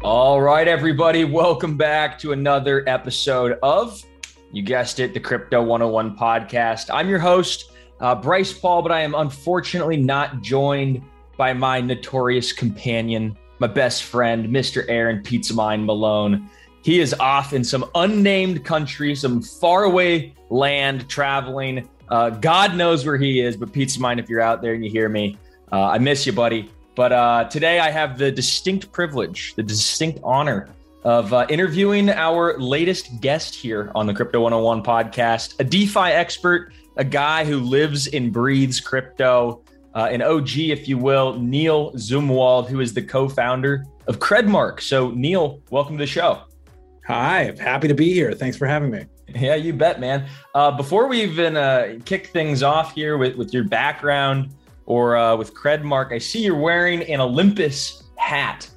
All right, everybody, welcome back to another episode of, you guessed it, the Crypto 101 podcast. I'm your host, Bryce Paul, but I am unfortunately not joined by my notorious companion, my best friend, Mr. Aaron Pizza Mine Malone. He is off in some unnamed country, some faraway land traveling. God knows where he is, but Pizza Mine, if you're out there and you hear me, I miss you, buddy. But today I have the distinct privilege, the distinct honor of interviewing our latest guest here on the Crypto 101 podcast, a DeFi expert, a guy who lives and breathes crypto, an OG, if you will, Neil Zumwalt, who is the co-founder of Credmark. So Neil, welcome to the show. Hi, happy to be here. Thanks for having me. Yeah, you bet, man. Before we even kick things off here with your background, or with Credmark, I see you're wearing an Olympus hat.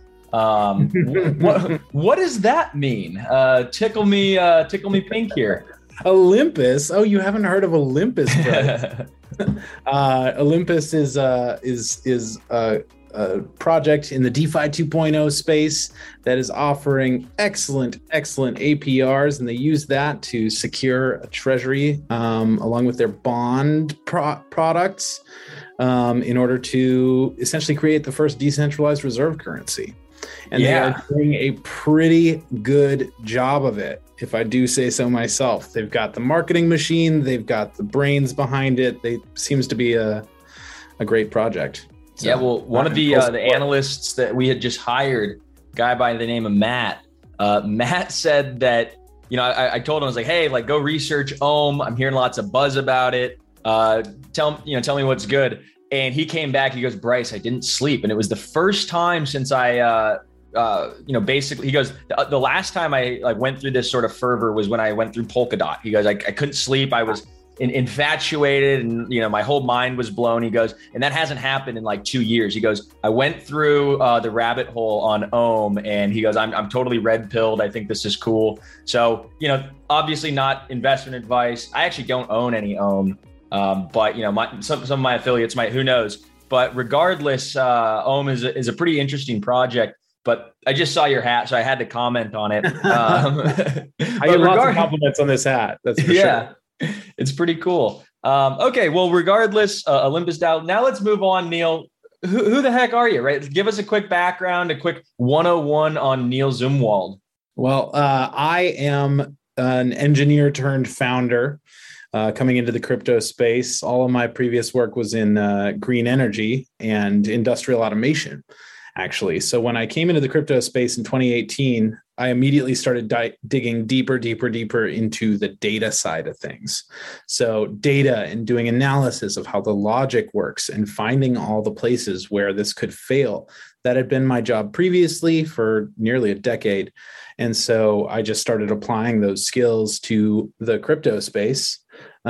What does that mean? Tickle me pink here. Olympus? Oh, you haven't heard of Olympus, Olympus is a project in the DeFi 2.0 space that is offering excellent APRs, and they use that to secure a treasury along with their bond products. In order to essentially create the first decentralized reserve currency. And they are doing a pretty good job of it, if I do say so myself. They've got the marketing machine, they've got the brains behind it. They seems to be a great project. So, yeah, well, one of the analysts that we had just hired, a guy by the name of Matt, Matt said that, I told him, I was like, hey, go research Ohm. I'm hearing lots of buzz about it. Tell me what's good. And he came back, he goes, Bryce, I didn't sleep. And it was the first time since I, basically, he goes, the last time I went through this sort of fervor was when I went through Polkadot. He goes, I couldn't sleep. I was infatuated and, my whole mind was blown. He goes, and that hasn't happened in 2 years. He goes, I went through the rabbit hole on Ohm, and he goes, I'm totally red pilled. I think this is cool. So, obviously not investment advice. I actually don't own any Ohm. But some of my affiliates might, who knows, but regardless, Ohm is a pretty interesting project, but I just saw your hat, so I had to comment on it. I get lots of compliments on this hat. That's for sure. It's pretty cool. Okay. Well, regardless, Olympus DAO. Now let's move on, Neil. Who the heck are you, right? Give us a quick background, a quick 101 on Neil Zumwalt. Well, I am an engineer turned founder. Coming into the crypto space, all of my previous work was in green energy and industrial automation, actually. So when I came into the crypto space in 2018, I immediately started digging deeper into the data side of things. So data and doing analysis of how the logic works and finding all the places where this could fail. That had been my job previously for nearly a decade. And so I just started applying those skills to the crypto space.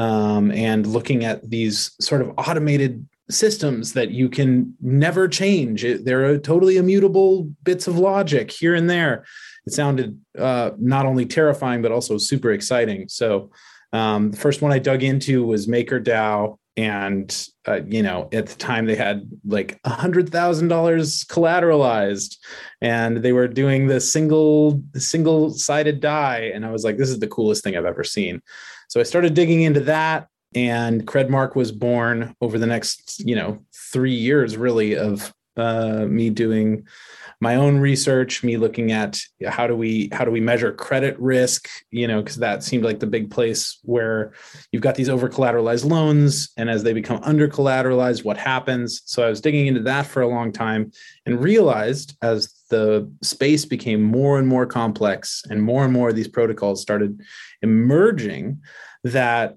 And looking at these sort of automated systems that you can never change. They're totally immutable bits of logic here and there. It sounded not only terrifying, but also super exciting. So the first one I dug into was MakerDAO. And, at the time they had $100,000 collateralized, and they were doing the single-sided die. And I was like, this is the coolest thing I've ever seen. So I started digging into that, and Credmark was born over the next, 3 years really of me doing my own research, me looking at how do we measure credit risk, because that seemed like the big place where you've got these over collateralized loans, and as they become under collateralized, what happens? So I was digging into that for a long time and realized as the space became more and more complex and more of these protocols started emerging that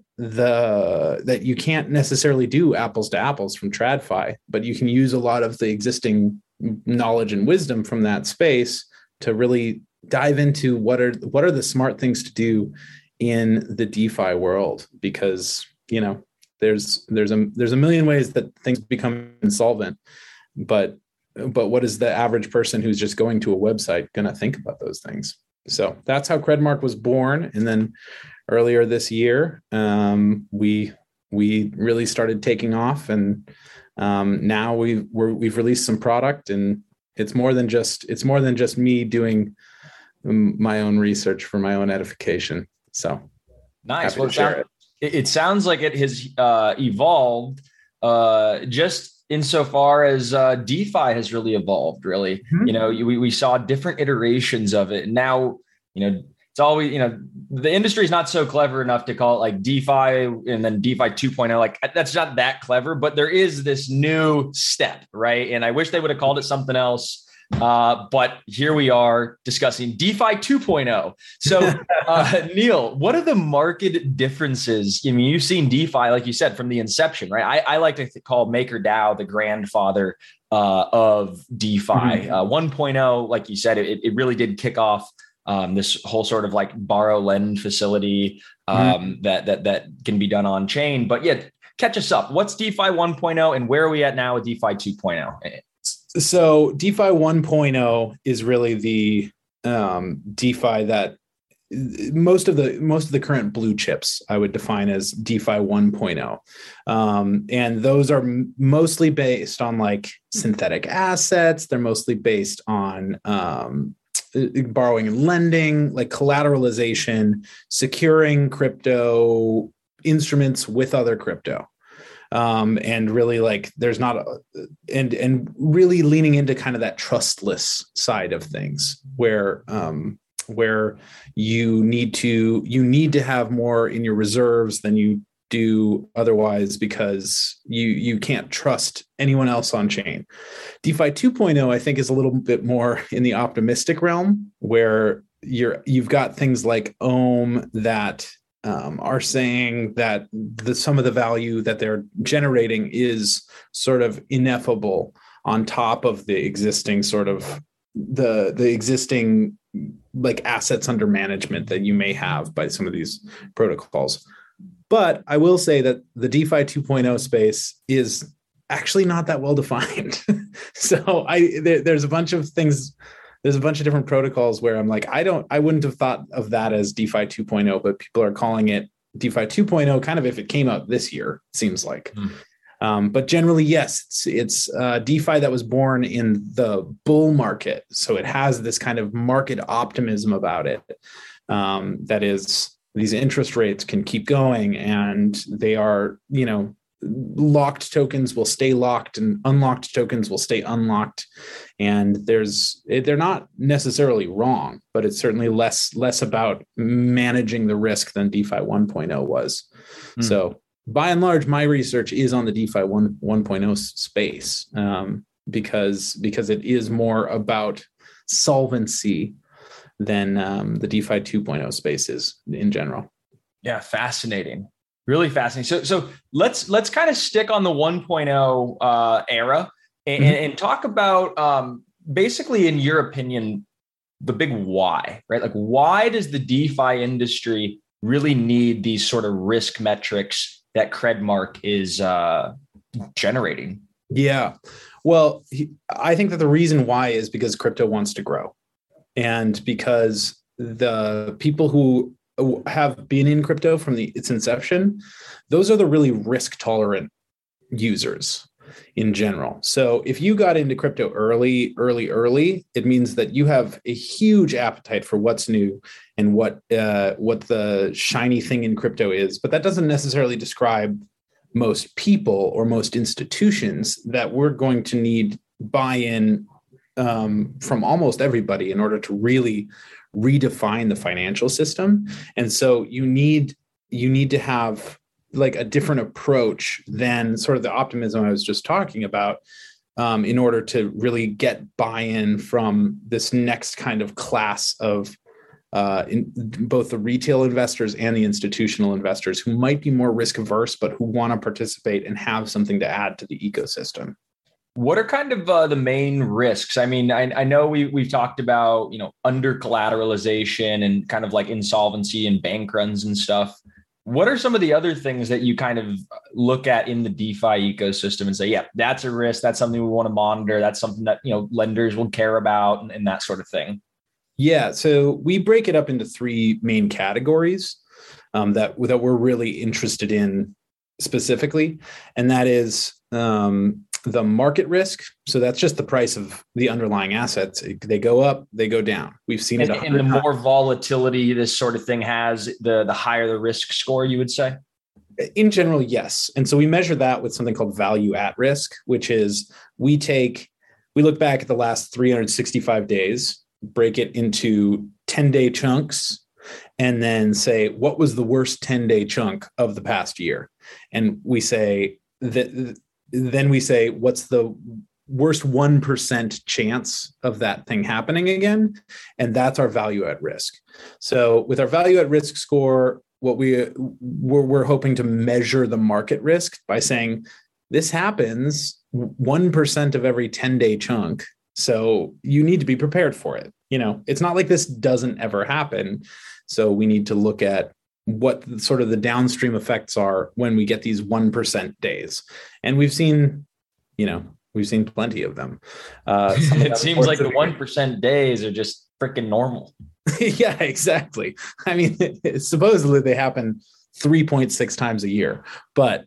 you can't necessarily do apples to apples from TradFi, but you can use a lot of the existing knowledge and wisdom from that space to really dive into what are the smart things to do in the DeFi world, because there's a million ways that things become insolvent, but what is the average person who's just going to a website going to think about those things? So that's how Credmark was born. And then earlier this year, we really started taking off, and now we've released some product, and It's more than just me doing my own research for my own edification. So nice. Well, it sounds like it has evolved just insofar as DeFi has really evolved, really. Mm-hmm. You know, we saw different iterations of it. And now, you know, it's always, you know, the industry is not so clever enough to call it like DeFi and then DeFi 2.0. Like that's not that clever, but there is this new step, right? And I wish they would have called it something else. But here we are discussing DeFi 2.0. So, Neil, what are the market differences? I mean, you've seen DeFi, like you said, from the inception, right? I like to call MakerDAO the grandfather of DeFi. 1.0, like you said, it really did kick off this whole sort of like borrow lend facility that can be done on chain. But yeah, catch us up. What's DeFi 1.0 and where are we at now with DeFi 2.0? So DeFi 1.0 is really the DeFi that most of the current blue chips I would define as DeFi 1.0. And those are mostly based on like synthetic assets. They're mostly based on borrowing and lending, like collateralization, securing crypto instruments with other crypto. And really like there's not and really leaning into kind of that trustless side of things where you need to have more in your reserves than you do otherwise because you can't trust anyone else on chain. DeFi 2.0 I think is a little bit more in the optimistic realm where you've got things like Ohm that are saying that some of the value that they're generating is sort of ineffable on top of the existing sort of the existing like assets under management that you may have by some of these protocols. But I will say that the DeFi 2.0 space is actually not that well defined. So there's a bunch of things. There's a bunch of different protocols where I'm like, I wouldn't have thought of that as DeFi 2.0, but people are calling it DeFi 2.0 kind of if it came out this year, it seems like. But generally, yes, it's DeFi that was born in the bull market. So it has this kind of market optimism about it. That is, these interest rates can keep going and they are, you know, locked tokens will stay locked and unlocked tokens will stay unlocked. And they're not necessarily wrong, but it's certainly less about managing the risk than DeFi 1.0 was. So by and large, my research is on the DeFi 1.0 space because it is more about solvency than the DeFi 2.0 spaces in general. Yeah, fascinating. Really fascinating. So let's kind of stick on the 1.0 era and talk about basically, in your opinion, the big why, right? Like, why does the DeFi industry really need these sort of risk metrics that Credmark is generating? Yeah. Well, I think that the reason why is because crypto wants to grow and because the people who have been in crypto from its inception, those are the really risk tolerant users in general. So if you got into crypto early, it means that you have a huge appetite for what's new and what the shiny thing in crypto is. But that doesn't necessarily describe most people or most institutions that we're going to need buy-in from almost everybody in order to really redefine the financial system. And so you need to have like a different approach than sort of the optimism I was just talking about in order to really get buy-in from this next kind of class of in both the retail investors and the institutional investors who might be more risk averse, but who want to participate and have something to add to the ecosystem. What are kind of the main risks? I mean, I know we've talked about, you know, under collateralization and kind of like insolvency and bank runs and stuff. What are some of the other things that you kind of look at in the DeFi ecosystem and say, yeah, that's a risk. That's something we want to monitor. That's something that, you know, lenders will care about and that sort of thing. Yeah. So we break it up into three main categories that we're really interested in specifically. And that is the market risk. So that's just the price of the underlying assets. They go up, they go down. We've seen it. And the more volatility this sort of thing has, the higher the risk score, you would say? In general, yes. And so we measure that with something called value at risk, which is we look back at the last 365 days, break it into 10-day chunks, and then say, what was the worst 10-day chunk of the past year? And we say that, then we say, what's the worst 1% chance of that thing happening again? And that's our value at risk. So with our value at risk score, what we're hoping to measure the market risk by saying this happens 1% of every 10-day chunk. So you need to be prepared for it. It's not like this doesn't ever happen. So we need to look at what sort of the downstream effects are when we get these 1% days. And we've seen plenty of them. It seems like the 1% days are just freaking normal. Yeah, exactly. I mean, supposedly they happen 3.6 times a year, but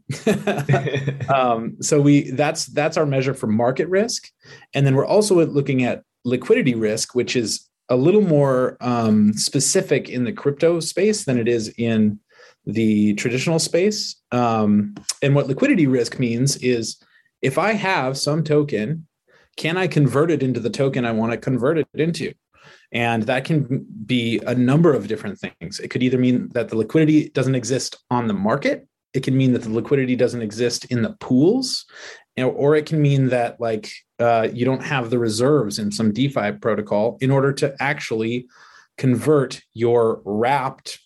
so that's our measure for market risk. And then we're also looking at liquidity risk, which is a little more specific in the crypto space than it is in the traditional space. And what liquidity risk means is if I have some token, can I convert it into the token I want to convert it into? And that can be a number of different things. It could either mean that the liquidity doesn't exist on the market. It can mean that the liquidity doesn't exist in the pools, or it can mean that you don't have the reserves in some DeFi protocol in order to actually convert your wrapped,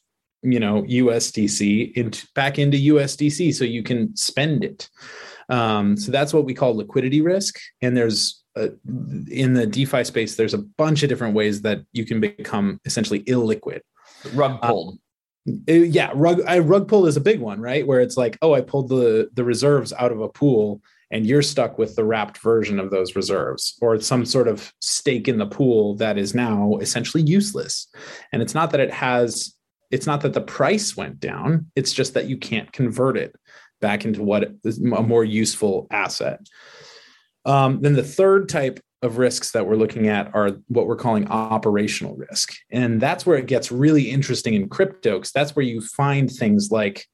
USDC back into USDC so you can spend it. So that's what we call liquidity risk. And there's in the DeFi space, there's a bunch of different ways that you can become essentially illiquid. Rug pulled. Rug pull is a big one, right? Where it's like, oh, I pulled the reserves out of a pool and you're stuck with the wrapped version of those reserves, or some sort of stake in the pool that is now essentially useless. And it's not that the price went down. It's just that you can't convert it back into what is a more useful asset. Then the third type of risks that we're looking at are what we're calling operational risk. And that's where it gets really interesting in crypto, because that's where you find things like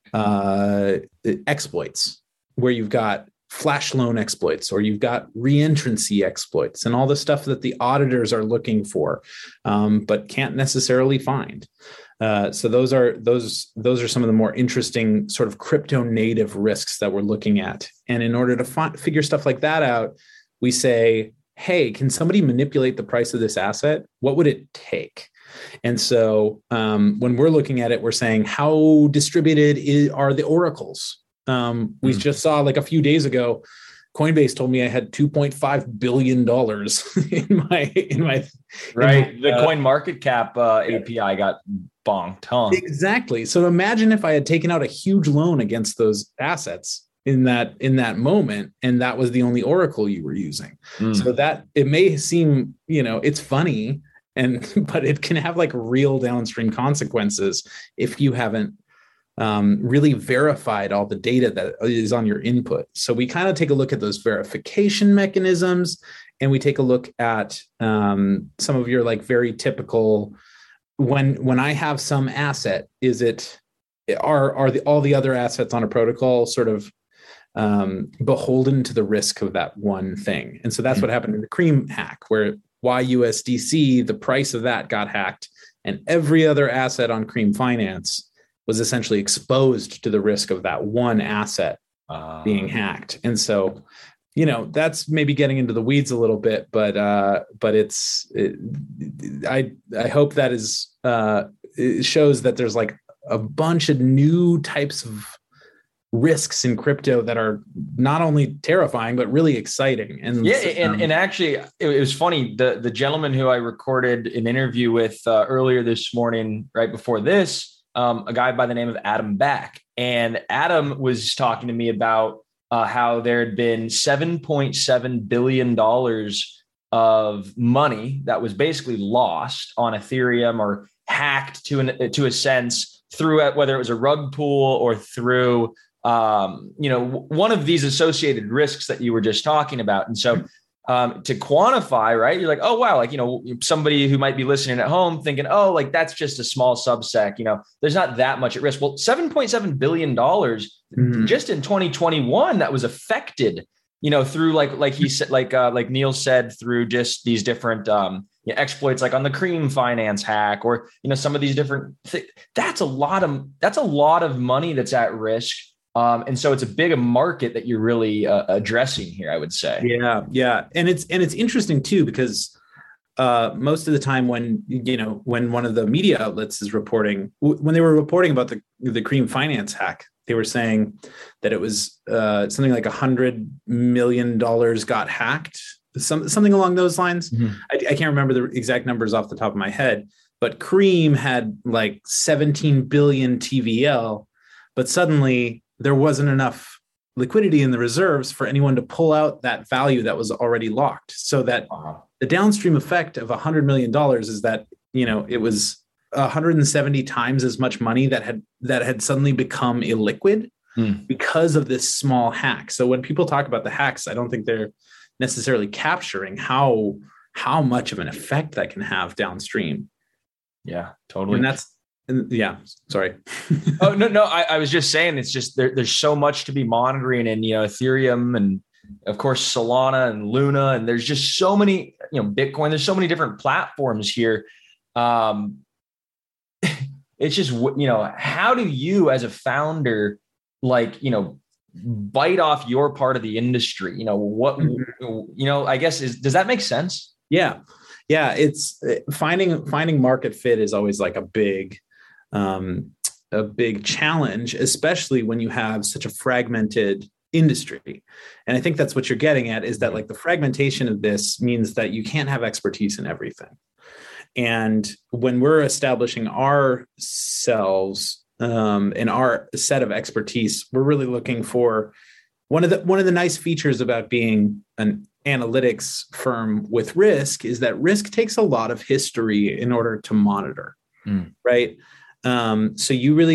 exploits, where you've got flash loan exploits, or you've got reentrancy exploits, and all the stuff that the auditors are looking for, but can't necessarily find. So those are some of the more interesting sort of crypto native risks that we're looking at. And in order to figure stuff like that out, we say, hey, can somebody manipulate the price of this asset? What would it take? And so when we're looking at it, we're saying, how distributed are the oracles? We just saw a few days ago, Coinbase told me I had $2.5 billion in my right. The Coin Market Cap API got bonked, huh? Exactly. So imagine if I had taken out a huge loan against those assets in that moment, and that was the only oracle you were using. So that it may seem, it's funny, but it can have real downstream consequences if you haven't really verified all the data that is on your input. So we kind of take a look at those verification mechanisms, and we take a look at some of your very typical, when I have some asset, are all the other assets on a protocol sort of beholden to the risk of that one thing? And so that's what happened in the Cream hack, where YUSDC, the price of that got hacked, and every other asset on Cream Finance was essentially exposed to the risk of that one asset being hacked. And so, that's maybe getting into the weeds a little bit, but I hope that it shows that there's a bunch of new types of risks in crypto that are not only terrifying, but really exciting. And and actually it was funny. The gentleman who I recorded an interview with earlier this morning, right before this, a guy by the name of Adam Back. And Adam was talking to me about how there had been $7.7 billion of money that was basically lost on Ethereum, or hacked to a sense, through whether it was a rug pull or through one of these associated risks that you were just talking about. And so to quantify, right, you're like, oh, wow, like, somebody who might be listening at home thinking, oh, like that's just a small subsec, there's not that much at risk. Well, $7.7 billion just in 2021 that was affected, through like he said, like Neil said, through just these different exploits, like on the Cream Finance hack, or some of these different that's a lot of money that's at risk. And so it's a big market that you're really addressing here, I would say. Yeah. And it's interesting too, because most of the time when one of the media outlets is reporting, when they were reporting about the Cream Finance hack, they were saying that it was something like $100 million got hacked, something along those lines. Mm-hmm. I can't remember the exact numbers off the top of my head, but Cream had like 17 billion TVL, but suddenly there wasn't enough liquidity in the reserves for anyone to pull out that value that was already locked. So that the downstream effect of $100 million is that, it was 170 times as much money that had suddenly become illiquid because of this small hack. So when people talk about the hacks, I don't think they're necessarily capturing how much of an effect that can have downstream. Yeah, totally. Sorry. Oh, no. I was just saying, it's just there's so much to be monitoring, and Ethereum, and of course Solana and Luna, and there's just so many, Bitcoin, there's so many different platforms here. It's just, how do you as a founder, bite off your part of the industry? I guess does that make sense? Yeah. It's finding market fit is always like a big challenge, especially when you have such a fragmented industry. And I think that's what you're getting at, is that like the fragmentation of this means that you can't have expertise in everything. And when we're establishing ourselves in our set of expertise, we're really looking for one of the nice features about being an analytics firm with risk is that risk takes a lot of history in order to monitor, right? So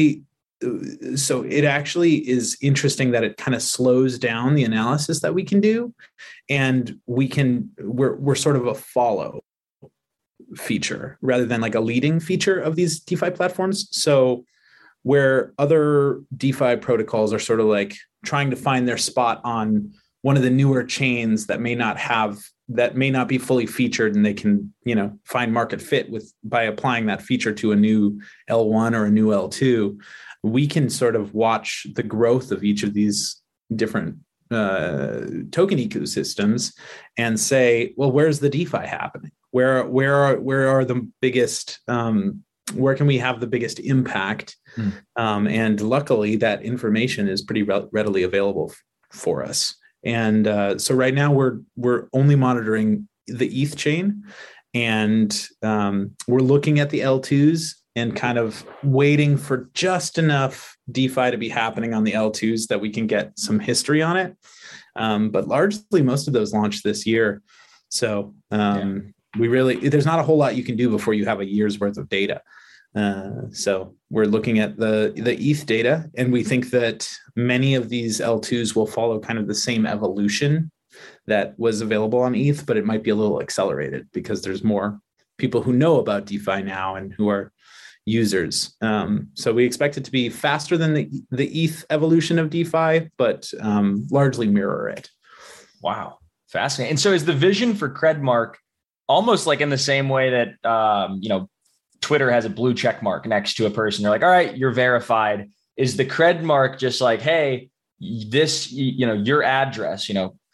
it actually is interesting that it kind of slows down the analysis that we can do, and we're sort of a follow feature rather than like a leading feature of these DeFi platforms. So where other DeFi protocols are sort of like trying to find their spot on one of the newer chains that may not be fully featured, and they can, find market fit by applying that feature to a new L1 or a new L2, we can sort of watch the growth of each of these different token ecosystems and say, well, where's the DeFi happening? Where are the biggest, where can we have the biggest impact? And luckily that information is pretty readily available for us. And so right now we're only monitoring the ETH chain, and we're looking at the L2s and kind of waiting for just enough DeFi to be happening on the L2s that we can get some history on it. But largely most of those launched this year. So there's not a whole lot you can do before you have a year's worth of data. So we're looking at the ETH data, and we think that many of these L2s will follow kind of the same evolution that was available on ETH, but it might be a little accelerated because there's more people who know about DeFi now and who are users. So we expect it to be faster than the ETH evolution of DeFi, but largely mirror it. Wow. Fascinating. And so is the vision for Credmark almost like in the same way that, Twitter has a blue check mark next to a person? They're like, all right, you're verified. Is the Credmark just like, hey, this, your address,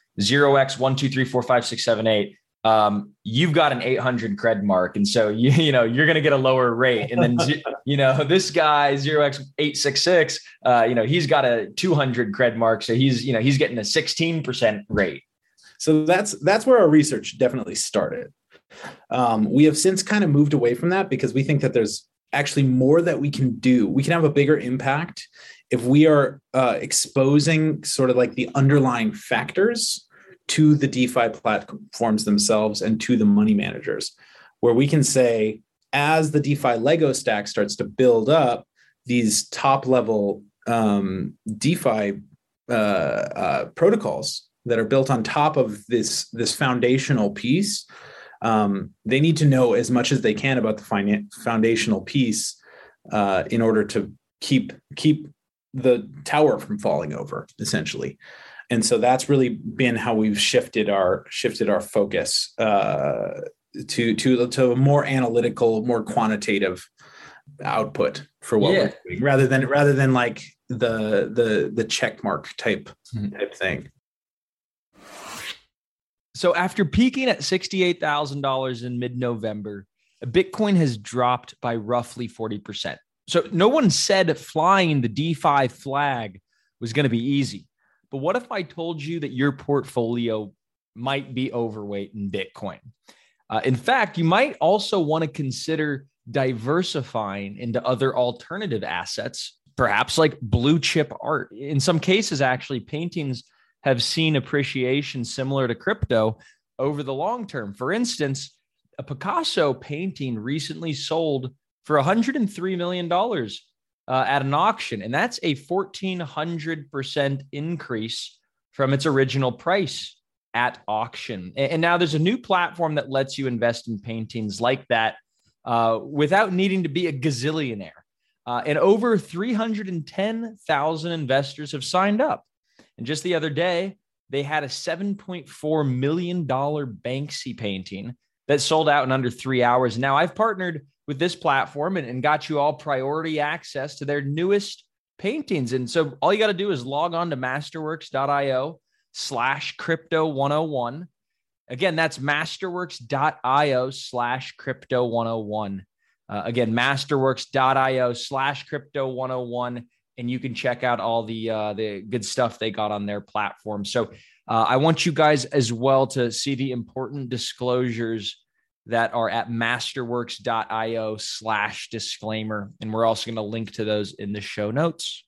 0x1234567 you've got an 800 Credmark. And so, you're going to get a lower rate. And then, this guy 0x866, he's got a 200 Credmark. So he's getting a 16% rate. So that's where our research definitely started. We have since kind of moved away from that because we think that there's actually more that we can do. We can have a bigger impact if we are exposing sort of like the underlying factors to the DeFi platforms themselves and to the money managers, where we can say, as the DeFi Lego stack starts to build up, these top level DeFi protocols that are built on top of this foundational piece, they need to know as much as they can about the foundational piece in order to keep the tower from falling over, essentially. And so that's really been how we've shifted our focus to a more analytical, more quantitative output for what we're doing, rather than like the check mark type thing. So after peaking at $68,000 in mid-November, Bitcoin has dropped by roughly 40%. So no one said flying the DeFi flag was going to be easy. But what if I told you that your portfolio might be overweight in Bitcoin? In fact, you might also want to consider diversifying into other alternative assets, perhaps like blue chip art. In some cases, actually, paintings have seen appreciation similar to crypto over the long term. For instance, a Picasso painting recently sold for $103 million at an auction, and that's a 1,400% increase from its original price at auction. And now there's a new platform that lets you invest in paintings like that without needing to be a gazillionaire. And over 310,000 investors have signed up. And just the other day, they had a $7.4 million Banksy painting that sold out in under 3 hours. Now, I've partnered with this platform and got you all priority access to their newest paintings. And so all you got to do is log on to masterworks.io/crypto101. Again, that's masterworks.io/crypto101. Again, masterworks.io/crypto101. And you can check out all the good stuff they got on their platform. So I want you guys as well to see the important disclosures that are at masterworks.io/disclaimer. And we're also going to link to those in the show notes.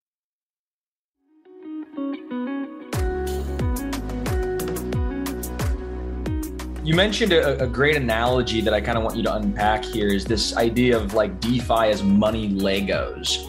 You mentioned a great analogy that I kind of want you to unpack here is this idea of like DeFi as money Legos.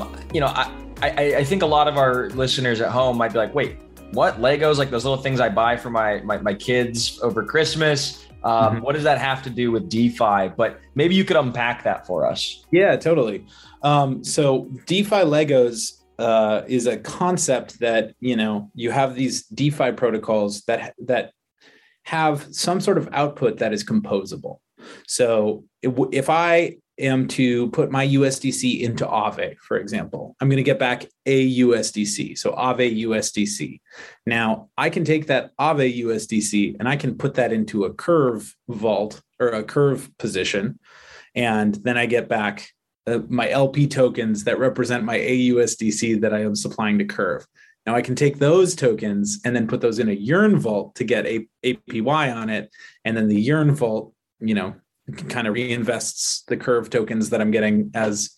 I think a lot of our listeners at home might be like, wait, what? Legos, like those little things I buy for my kids over Christmas. What does that have to do with DeFi? But maybe you could unpack that for us. Yeah, totally. So DeFi Legos is a concept that, you have these DeFi protocols that have some sort of output that is composable. So if I am to put my USDC into Aave, for example, I'm going to get back a USDC. So Aave USDC. Now I can take that Aave USDC and I can put that into a Curve vault or a Curve position. And then I get back my LP tokens that represent my AUSDC that I am supplying to Curve. Now I can take those tokens and then put those in a Yearn vault to get a APY on it. And then the Yearn vault, kind of reinvests the Curve tokens that I'm getting as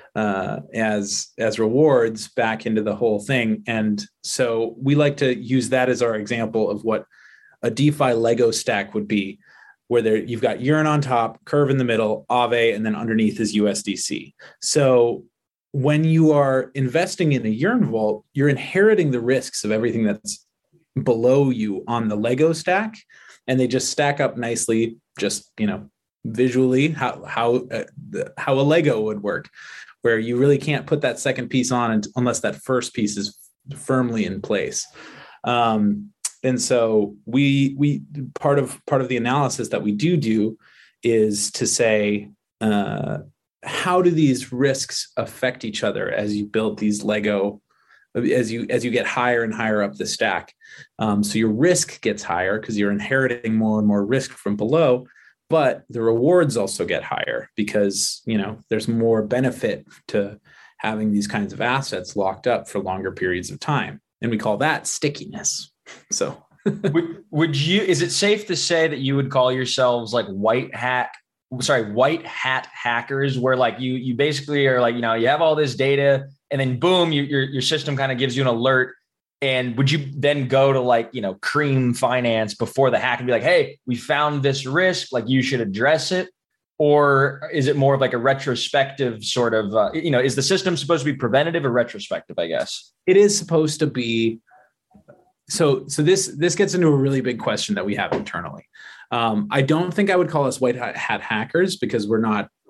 rewards back into the whole thing. And so we like to use that as our example of what a DeFi Lego stack would be, where you've got Yearn on top, Curve in the middle, Aave, and then underneath is USDC. So when you are investing in a Yearn vault, you're inheriting the risks of everything that's below you on the Lego stack, and they just stack up nicely, just, visually how a Lego would work, where you really can't put that second piece on unless that first piece is firmly in place. And so we part of the analysis that we do is to say, how do these risks affect each other as you build these Lego, as you get higher and higher up the stack? So your risk gets higher because you're inheriting more and more risk from below, but the rewards also get higher because, there's more benefit to having these kinds of assets locked up for longer periods of time. And we call that stickiness. So is it safe to say that you would call yourselves like white hat hackers, where like you basically are like, you have all this data and then boom, your system kind of gives you an alert. And would you then go to like, Cream Finance before the hack and be like, hey, we found this risk, like you should address it? or is it more of like a retrospective sort of, is the system supposed to be preventative or retrospective, I guess? It is supposed to be. So this gets into a really big question that we have internally. I don't think I would call us white hat hackers, because we're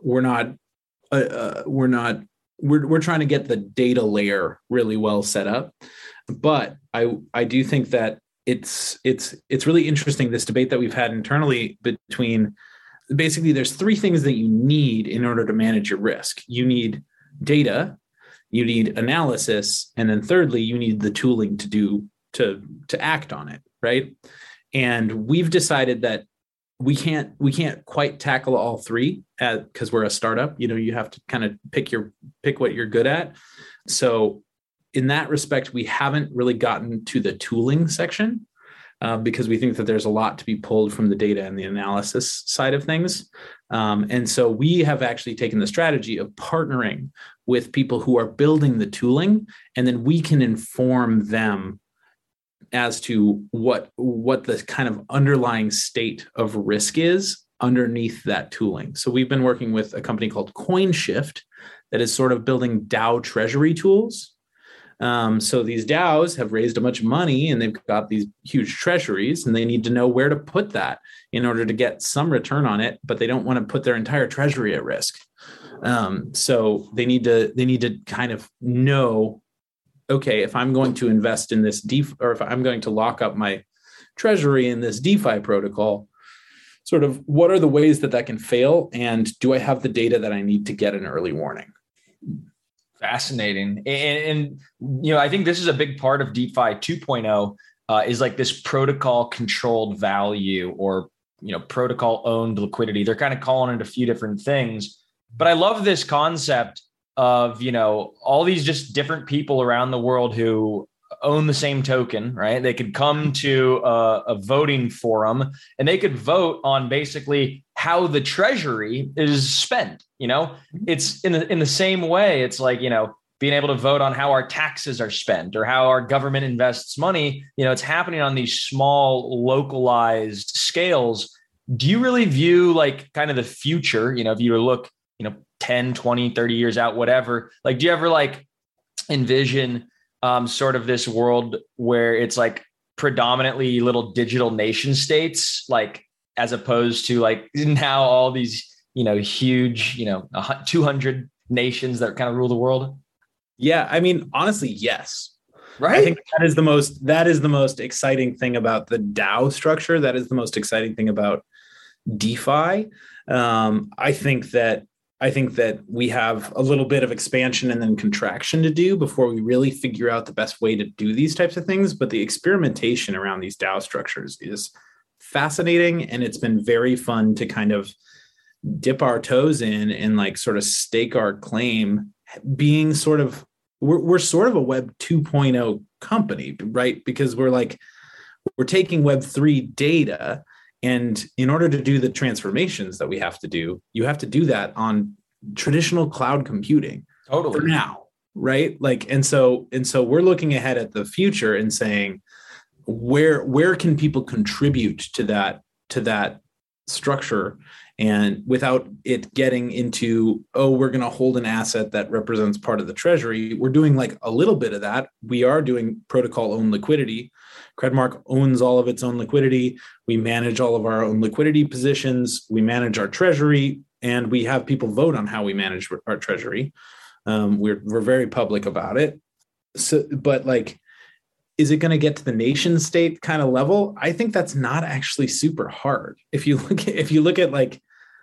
trying to get the data layer really well set up. But I do think that it's really interesting, this debate that we've had internally between, basically there's three things that you need in order to manage your risk. You need data, you need analysis, and then thirdly, you need the tooling to act on it, right? And we've decided that we can't quite tackle all three because we're a startup. You have to kind of pick what you're good at. So in that respect, we haven't really gotten to the tooling section because we think that there's a lot to be pulled from the data and the analysis side of things. And so we have actually taken the strategy of partnering with people who are building the tooling, and then we can inform them as to what the kind of underlying state of risk is underneath that tooling. So we've been working with a company called CoinShift that is sort of building DAO treasury tools. So these DAOs have raised a bunch of money and they've got these huge treasuries, and they need to know where to put that in order to get some return on it, but they don't want to put their entire treasury at risk. So they need to kind of know, okay, if I'm going to invest in this or if I'm going to lock up my treasury in this DeFi protocol, sort of what are the ways that can fail? And do I have the data that I need to get an early warning? Fascinating. And I think this is a big part of DeFi 2.0 is like this protocol controlled value, or, protocol owned liquidity. They're kind of calling it a few different things, but I love this concept of, all these just different people around the world who own the same token, right? They could come to a voting forum and they could vote on basically how the treasury is spent. It's in the same way. It's like, being able to vote on how our taxes are spent or how our government invests money. It's happening on these small localized scales. Do you really view like kind of the future, if you look, 10, 20, 30 years out, whatever, like, do you ever like envision sort of this world where it's like predominantly little digital nation states, like, as opposed to like now all these, huge, 200 nations that kind of rule the world? Yeah. I mean, honestly, yes. Right. I think that is the most exciting thing about the DAO structure. That is the most exciting thing about DeFi. I think that we have a little bit of expansion and then contraction to do before we really figure out the best way to do these types of things. But the experimentation around these DAO structures is fascinating. And it's been very fun to kind of dip our toes in and like sort of stake our claim, being sort of, we're sort of a Web 2.0 company, right? Because we're taking Web 3 data, and in order to do the transformations that we have to do, you have to do that on traditional cloud computing. Totally. For now, right? Like, and so we're looking ahead at the future and saying, where can people contribute to that structure, and without it getting into, we're going to hold an asset that represents part of the treasury. We're doing like a little bit of that. We are doing protocol owned liquidity. Credmark owns all of its own liquidity. We manage all of our own liquidity positions. We manage our treasury, and we have people vote on how we manage our treasury. We're very public about it. So, but like, is it going to get to the nation state kind of level? I think that's not actually super hard. If you look at like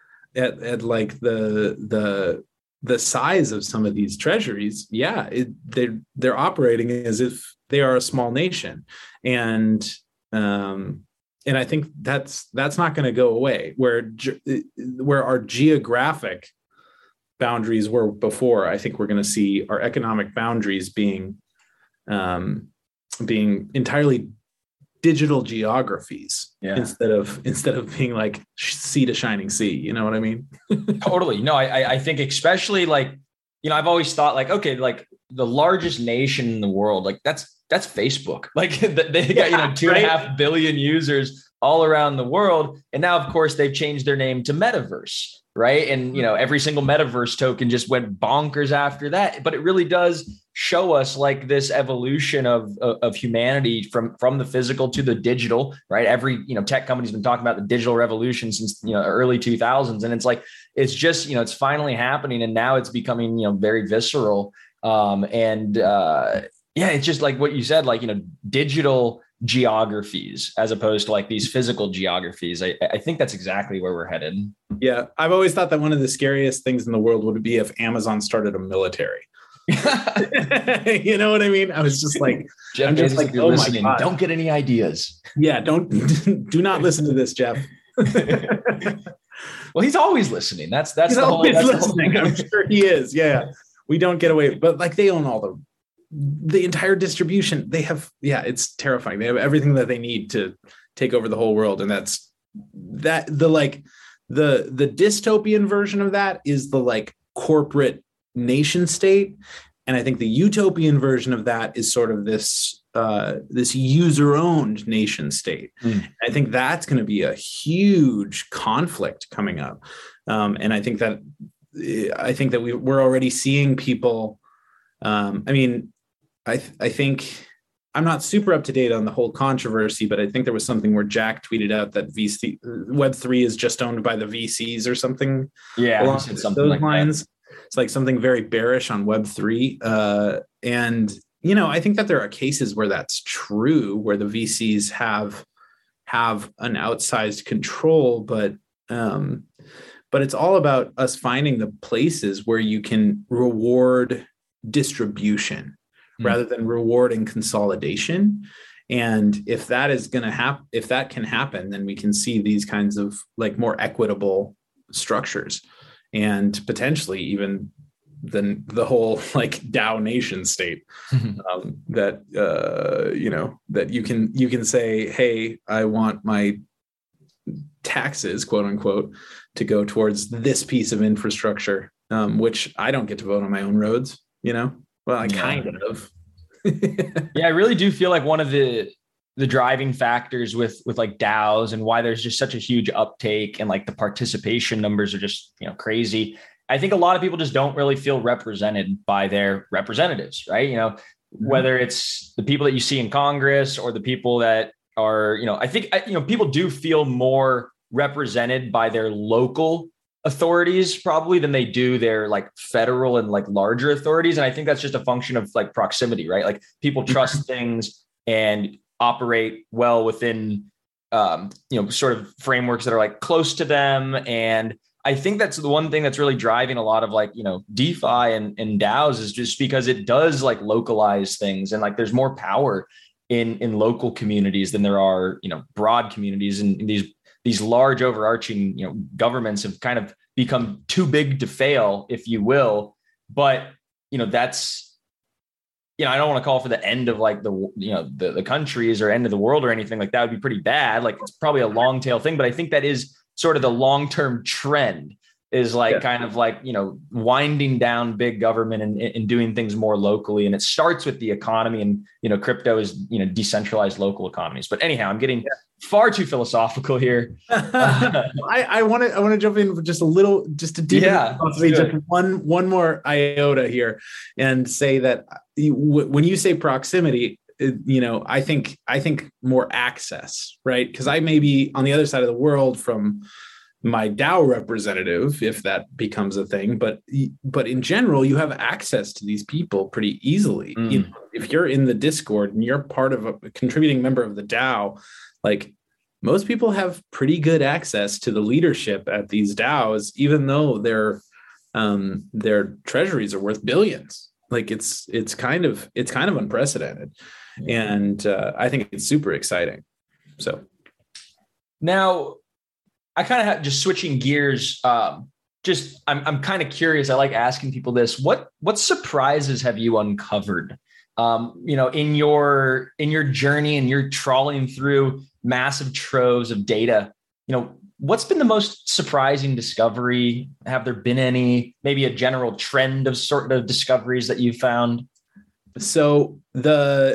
the size of some of these treasuries, yeah, they're operating as if they are a small nation, and I think that's not going to go away. Where our geographic boundaries were before, I think we're going to see our economic boundaries being entirely digital geographies, instead of being like sea to shining sea. You know what I mean? Totally. No, I think especially like, I've always thought like, okay, like the largest nation in the world, like that's Facebook. Like they got, 2.5 billion users all around the world. And now, of course, they've changed their name to Metaverse. right? And, every single metaverse token just went bonkers after that. But it really does show us like this evolution of humanity from the physical to the digital, right? Every, tech company's been talking about the digital revolution since, early 2000s. And it's like, it's just, it's finally happening. And now it's becoming, very visceral. It's just like what you said, like, digital geographies as opposed to like these physical geographies. I think that's exactly where we're headed. Yeah. I've always thought that one of the scariest things in the world would be if Amazon started a military. You know what I mean? I was just like, Jeff Bezos, like, you're listening, don't get any ideas. Yeah. Do not listen to this, Jeff. Well, he's always listening. That's the whole. I'm sure he is. Yeah. We don't get away, but like they own all the entire distribution. They have, it's terrifying. They have everything that they need to take over the whole world. And the dystopian version of that is the like corporate nation state. And I think the utopian version of that is sort of this user-owned nation state. I think that's going to be a huge conflict coming up. And I think that we're already seeing people. I think I'm not super up to date on the whole controversy, but I think there was something where Jack tweeted out that Web3 is just owned by the VCs or something. Yeah, along something those like lines. That. It's like something very bearish on Web3. And, I think that there are cases where that's true, where the VCs have an outsized control, but it's all about us finding the places where you can reward distribution rather than rewarding consolidation. And if that is going to happen, if that can happen, then we can see these kinds of like more equitable structures, and potentially even the whole like DAO nation state that you can say, hey, I want my taxes, quote unquote, to go towards this piece of infrastructure, which I don't get to vote on my own roads, Well, I kind of. Yeah, I really do feel like one of the driving factors with like DAOs and why there's just such a huge uptake and like the participation numbers are just, crazy. I think a lot of people just don't really feel represented by their representatives, right? Whether it's the people that you see in Congress or the people that are, I think, people do feel more represented by their local authorities probably than they do their like federal and like larger authorities. And I think that's just a function of like proximity, right? Like people trust things and operate well within, sort of frameworks that are like close to them. And I think that's the one thing that's really driving a lot of like, DeFi and DAOs is just because it does like localize things. And like, there's more power in local communities than there are, broad communities. And these large overarching, governments have kind of become too big to fail, if you will. But, that's, I don't want to call for the end of like the countries or end of the world or anything like that. Would be pretty bad. Like it's probably a long tail thing, but I think that is sort of the long-term trend is like kind of like, winding down big government and doing things more locally. And it starts with the economy and, crypto is, decentralized local economies. But anyhow, I'm getting far too philosophical here. I want to jump in for just a little, just to deepen just one more iota here and say that when you say proximity, I think more access, right? Because I may be on the other side of the world from my DAO representative, if that becomes a thing, but in general, you have access to these people pretty easily. If you're in the Discord and you're part of a contributing member of the DAO, like most people have pretty good access to the leadership at these DAOs, even though their treasuries are worth billions. Like it's kind of unprecedented. And I think it's super exciting. So now I kind of have just switching gears. I'm kind of curious. I like asking people this. What surprises have you uncovered, in your journey and you're trawling through massive troves of data? What's been the most surprising discovery? Have there been any, maybe a general trend of sort of discoveries that you found? So I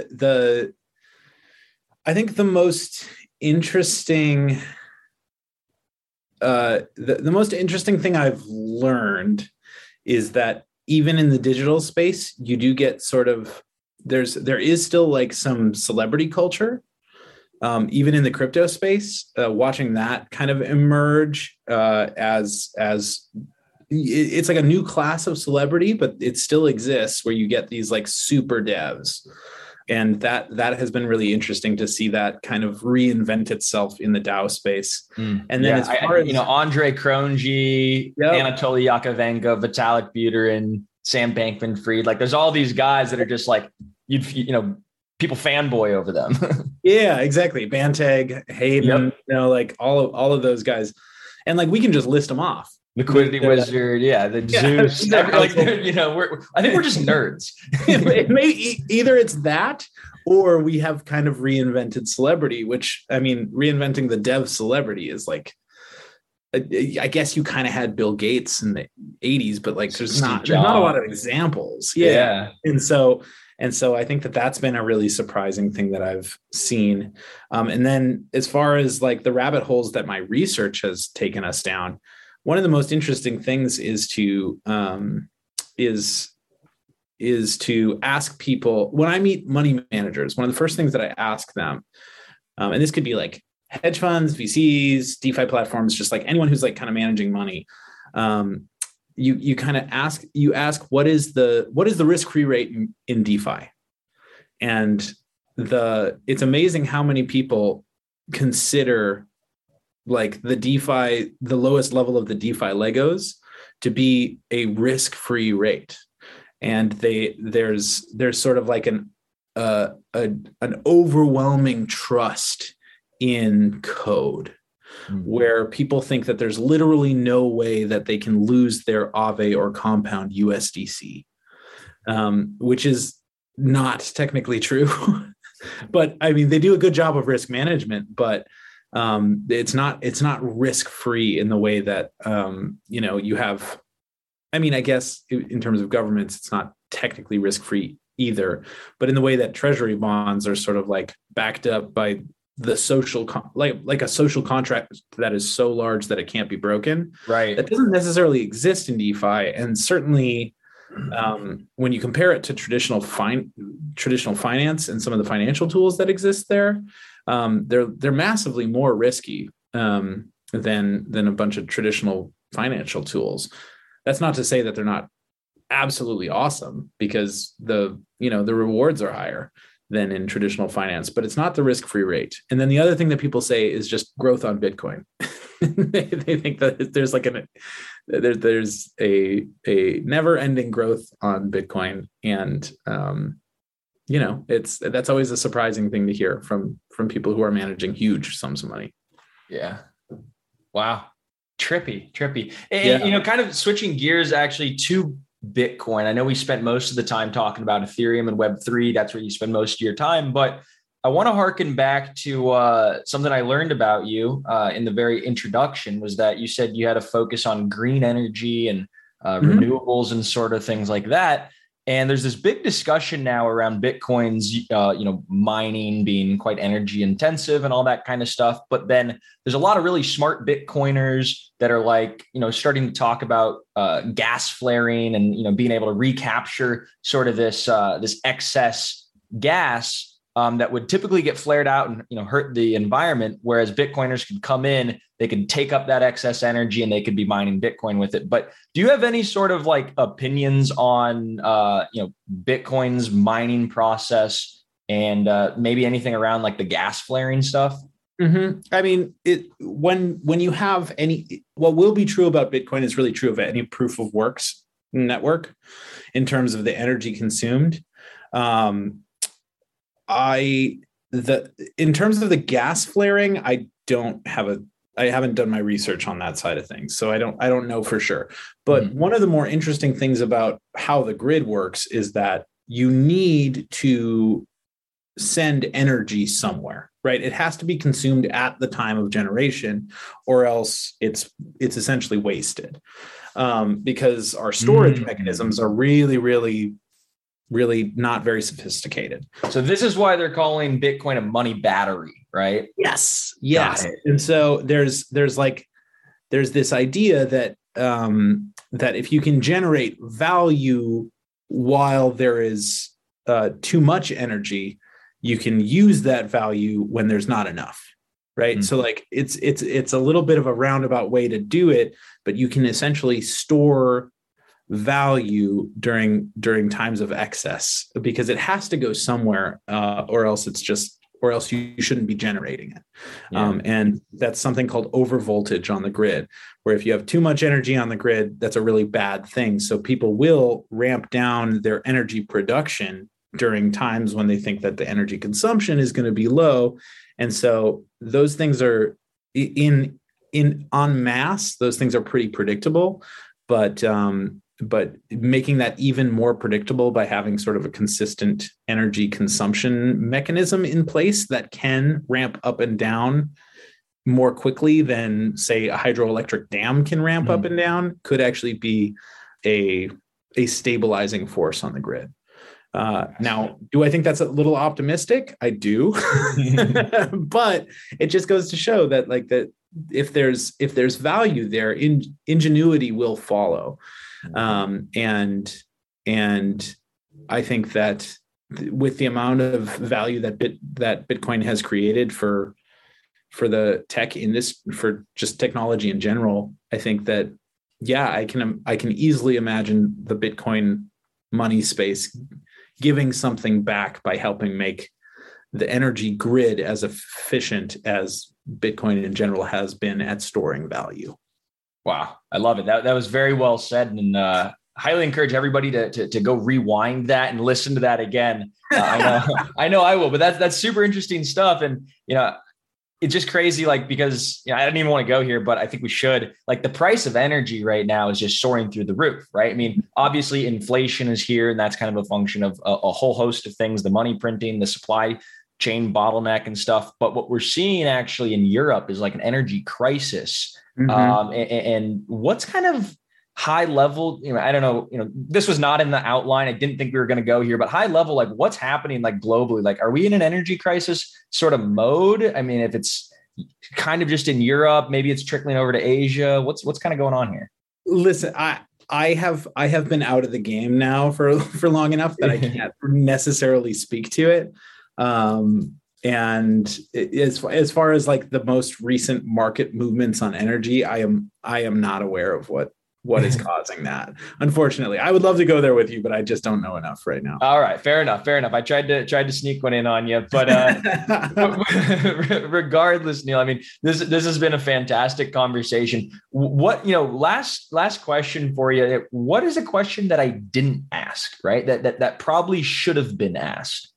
think the most interesting the most interesting thing I've learned is that even in the digital space, you do get sort of there is still like some celebrity culture, even in the crypto space. Watching that kind of emerge as it's like a new class of celebrity, but it still exists where you get these like super devs. And that has been really interesting to see that kind of reinvent itself in the DAO space. And then as far as Andre Cronje, yep. Anatoly Yakovenko, Vitalik Buterin, Sam Bankman-Fried, like there's all these guys that are just like, people fanboy over them. Yeah, exactly. Banteg, Hayden, yep. Like all of those guys. And like, we can just list them off. Liquidity Wizard, the Zeus. Like, I think we're just nerds. It may either it's that, or we have kind of reinvented celebrity. Which I mean, reinventing the dev celebrity is like, I guess you kind of had Bill Gates in the '80s, but like there's not a lot of examples. Yeah. And so I think that's been a really surprising thing that I've seen. And then as far as like the rabbit holes that my research has taken us down. One of the most interesting things is to ask people when I meet money managers. One of the first things that I ask them, and this could be like hedge funds, VCs, DeFi platforms, just like anyone who's like kind of managing money. You kind of ask what is the risk-free rate in DeFi, and it's amazing how many people consider like the lowest level of the DeFi Legos to be a risk-free rate. And there's sort of like an overwhelming trust in code where people think that there's literally no way that they can lose their Aave or Compound USDC, which is not technically true. But I mean, they do a good job of risk management, but it's not risk-free in the way that, you have, I mean, I guess in terms of governments, it's not technically risk-free either, but in the way that treasury bonds are sort of like backed up by the social, like a social contract that is so large that it can't be broken. Right. That doesn't necessarily exist in DeFi. And certainly when you compare it to traditional finance and some of the financial tools that exist there, they're massively more risky than a bunch of traditional financial tools. That's not to say that they're not absolutely awesome, because the rewards are higher than in traditional finance, but it's not the risk-free rate. And then the other thing that people say is just growth on Bitcoin. They think that there's like there's a never-ending growth on Bitcoin, and that's always a surprising thing to hear from people who are managing huge sums of money. Yeah. Wow. Trippy. And, kind of switching gears actually to Bitcoin. I know we spent most of the time talking about Ethereum and Web3. That's where you spend most of your time, but I want to harken back to something I learned about you in the very introduction, was that you said you had a focus on green energy and renewables and sort of things like that. And there's this big discussion now around Bitcoin's, mining being quite energy intensive and all that kind of stuff. But then there's a lot of really smart Bitcoiners that are like, starting to talk about gas flaring and, being able to recapture sort of this excess gas that would typically get flared out and, hurt the environment. Whereas Bitcoiners could come in, they could take up that excess energy and they could be mining Bitcoin with it. But do you have any sort of like opinions on, Bitcoin's mining process and maybe anything around like the gas flaring stuff? Mm-hmm. I mean, when you have what will be true about Bitcoin is really true of any proof of works network in terms of the energy consumed. In terms of the gas flaring, I haven't done my research on that side of things, so I don't know for sure. But one of the more interesting things about how the grid works is that you need to send energy somewhere, right? It has to be consumed at the time of generation, or else it's essentially wasted, because our storage mechanisms are really, really, really not very sophisticated. So this is why they're calling Bitcoin a money battery, right? Yes. And so there's like there's this idea that that if you can generate value while there is too much energy, you can use that value when there's not enough. Right. So like it's a little bit of a roundabout way to do it, but you can essentially store value during times of excess, because it has to go somewhere, or else you shouldn't be generating it. Yeah. And that's something called overvoltage on the grid, where if you have too much energy on the grid, that's a really bad thing. So people will ramp down their energy production during times when they think that the energy consumption is going to be low. And so those things are in en masse, those things are pretty predictable, but making that even more predictable by having sort of a consistent energy consumption mechanism in place that can ramp up and down more quickly than, say, a hydroelectric dam can ramp up and down could actually be a stabilizing force on the grid. Now, do I think that's a little optimistic? I do, but it just goes to show that if there's value there, ingenuity will follow. And I think that with the amount of value that Bitcoin has created for the tech industry, for just technology in general, I think that, yeah, I can easily imagine the Bitcoin money space giving something back by helping make the energy grid as efficient as Bitcoin in general has been at storing value. Wow. I love it. That was very well said. And highly encourage everybody to go rewind that and listen to that again. I know I will, but that's super interesting stuff. And, it's just crazy, because I didn't even want to go here, but I think we should. The price of energy right now is just soaring through the roof, right? I mean, obviously inflation is here, and that's kind of a function of a whole host of things, the money printing, the supply chain bottleneck and stuff. But what we're seeing actually in Europe is an energy crisis. And what's kind of high level, I don't know, this was not in the outline. I didn't think we were going to go here, but high level, what's happening globally? Are we in an energy crisis sort of mode? I mean, if it's kind of just in Europe, maybe it's trickling over to Asia. What's kind of going on here? Listen, I have been out of the game now for long enough that I can't necessarily speak to it. And as far as the most recent market movements on energy, I am not aware of what is causing that. Unfortunately, I would love to go there with you, but I just don't know enough right now. All right. Fair enough. I tried to sneak one in on you, but regardless, Neil, I mean, this has been a fantastic conversation. What, last question for you. What is a question that I didn't ask, right? That probably should have been asked.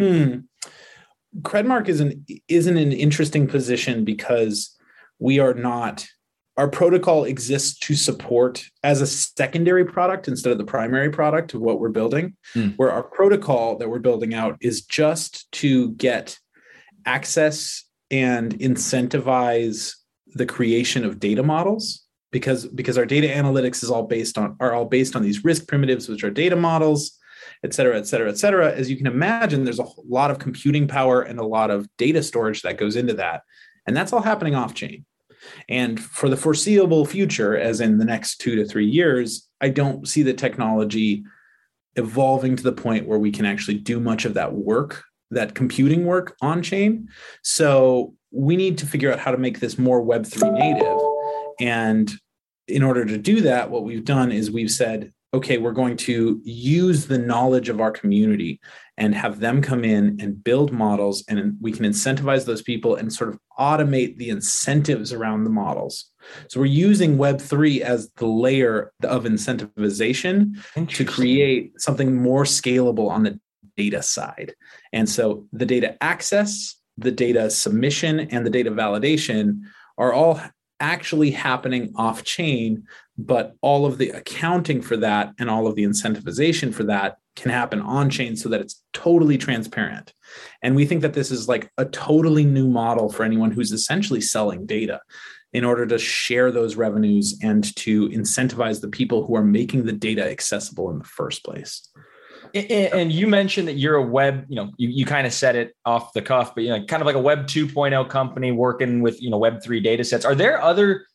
Credmark is in an interesting position because we are not. Our protocol exists to support as a secondary product instead of the primary product of what we're building, where our protocol that we're building out is just to get access and incentivize the creation of data models, because our data analytics are all based on these risk primitives, which are data models, et cetera, et cetera, et cetera. As you can imagine, there's a lot of computing power and a lot of data storage that goes into that. And that's all happening off chain. And for the foreseeable future, as in the next 2 to 3 years, I don't see the technology evolving to the point where we can actually do much of that work, that computing work on chain. So we need to figure out how to make this more Web3 native. And in order to do that, what we've done is we've said, okay, we're going to use the knowledge of our community and have them come in and build models, and we can incentivize those people and sort of automate the incentives around the models. So we're using Web3 as the layer of incentivization to create something more scalable on the data side. And so the data access, the data submission, and the data validation are all actually happening off chain, but all of the accounting for that and all of the incentivization for that can happen on chain so that it's totally transparent. And we think that this is a totally new model for anyone who's essentially selling data in order to share those revenues and to incentivize the people who are making the data accessible in the first place. And you mentioned that you're a web, you kind of said it off the cuff, but kind of like a Web 2.0 company working with, Web3 data sets. Are there other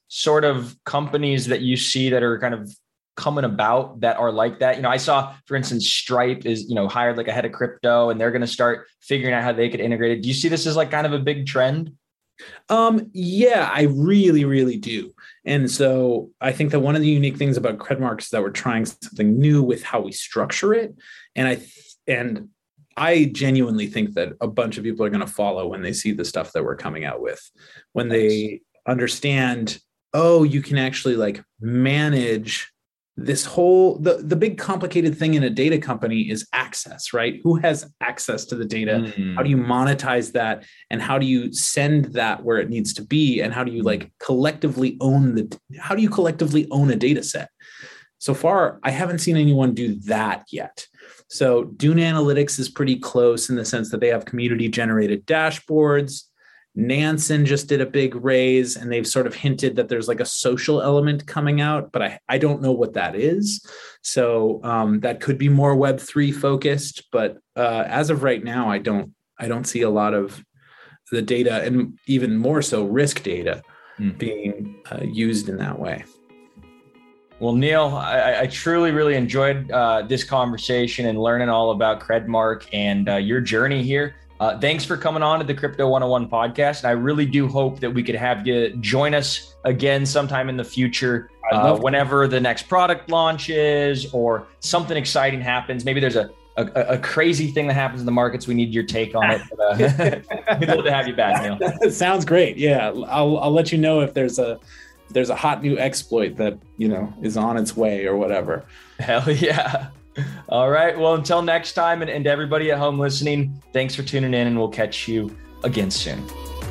sort of companies that you see that are kind of coming about that are like that? I saw, for instance, Stripe is, hired like a head of crypto, and they're going to start figuring out how they could integrate it. Do you see this as like kind of a big trend? Yeah, I really, really do. And so I think that one of the unique things about Credmark is that we're trying something new with how we structure it. And I genuinely think that a bunch of people are going to follow when they see the stuff that we're coming out with, when they understand, oh, you can actually like manage this whole, the big complicated thing in a data company is access, right? Who has access to the data? Mm-hmm. How do you monetize that? And how do you send that where it needs to be? And how do you like collectively own a data set? So far, I haven't seen anyone do that yet. So Dune Analytics is pretty close in the sense that they have community generated dashboards. Nansen just did a big raise, and they've sort of hinted that there's like a social element coming out, but I don't know what that is. So that could be more Web3 focused, but as of right now, I don't see a lot of the data, and even more so risk data, being used in that way. Well, Neil, I truly, really enjoyed this conversation and learning all about Credmark and your journey here. Thanks for coming on to the Crypto 101 podcast. And I really do hope that we could have you join us again sometime in the future, whenever the next product launches or something exciting happens. Maybe there's a crazy thing that happens in the markets. We need your take on it. We'd love to have you back, Neil. Sounds great. Yeah, I'll let you know if there's a hot new exploit that, is on its way or whatever. Hell yeah. All right. Well, until next time, and to everybody at home listening, thanks for tuning in, and we'll catch you again soon.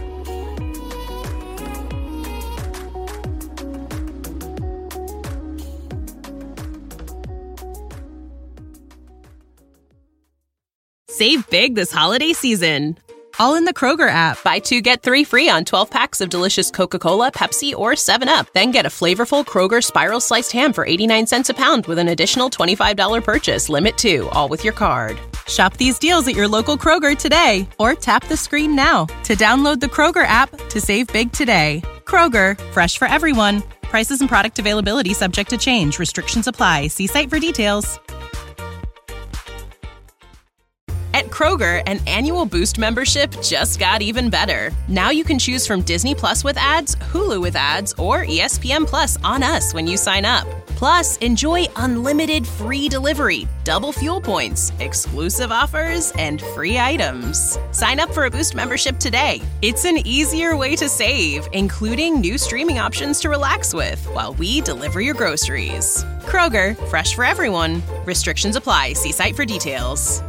Save big this holiday season, all in the Kroger app. Buy 2, get 3 free on 12 packs of delicious Coca-Cola, Pepsi, or 7-Up. Then get a flavorful Kroger Spiral Sliced Ham for 89 cents a pound with an additional $25 purchase. Limit 2, all with your card. Shop these deals at your local Kroger today, or tap the screen now to download the Kroger app to save big today. Kroger, fresh for everyone. Prices and product availability subject to change. Restrictions apply. See site for details. At Kroger, an annual Boost membership just got even better. Now you can choose from Disney Plus with ads, Hulu with ads, or ESPN Plus on us when you sign up. Plus, enjoy unlimited free delivery, double fuel points, exclusive offers, and free items. Sign up for a Boost membership today. It's an easier way to save, including new streaming options to relax with while we deliver your groceries. Kroger, fresh for everyone. Restrictions apply. See site for details.